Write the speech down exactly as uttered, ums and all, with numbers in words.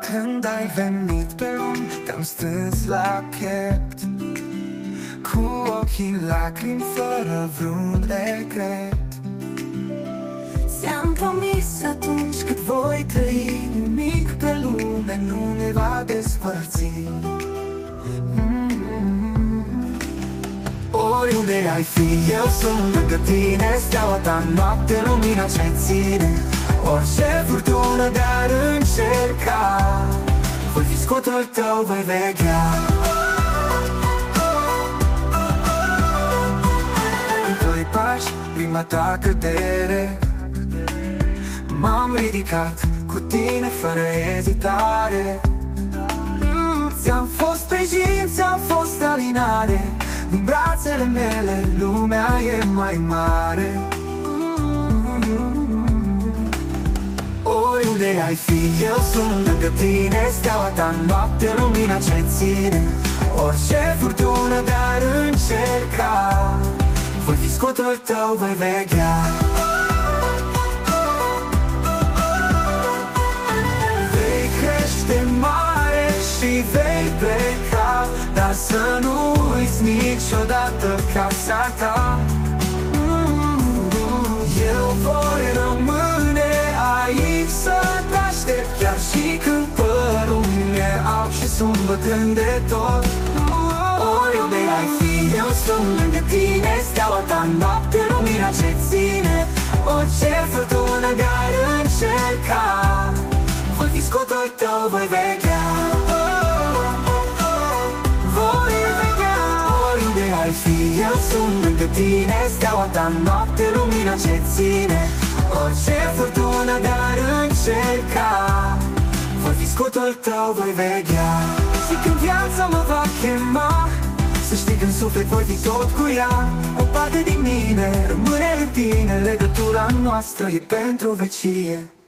Când ai venit pe lume, te-am strâns la piept, cu ochii în lacrimi, fără vreun regret. Ți-am promis atunci cât voi trăi, nimic pe lume nu ne va despărți. Oriunde ai fi, eu sunt lângă tine, steaua ta noapte, lumina ce ține. Orice furtună de-ar încerca, voi fi scutul tău, voi veghea. Doi pași, prima ta cădere, m-am ridicat cu tine fără ezitare. Ți-am fost sprijin, ți-am fost alinare, în brațele mele lumea e mai mare. Oriunde ai fi, eu sunt lângă tine, steaua ta noapte, lumina ce ține. Orice furtună de-ar încerca, voi fi scutul tău, voi veghea. Vei crește mare și vei pleca, dar să nu uiți niciodată casa ta. Eu voi rămâne aici să te aștept, chiar și când părul mi-e alb și sunt bătrân de tot. Oriunde ai fi, eu sunt lângă tine, steaua ta noapte, lumina ce ține. Orice furtună de-ar încerca, voi fi scutul tău, voi veghea. Voi veghea. Oriunde ai fi, eu sunt lângă tine, steaua ta noapte, lumina ce ține. Orice furtună de-ar încerca, voi fi scutul tău, voi veghea. Și când viața mă va chema, să știi că în suflet voi fi tot cu ea. O parte din mine rămâne în tine, legătura noastră e pentru vecie.